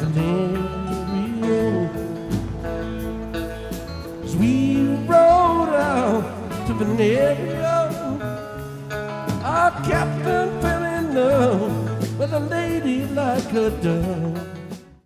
stereo. As we rode out to Veneria, our captain fell in love with a lady like a dove.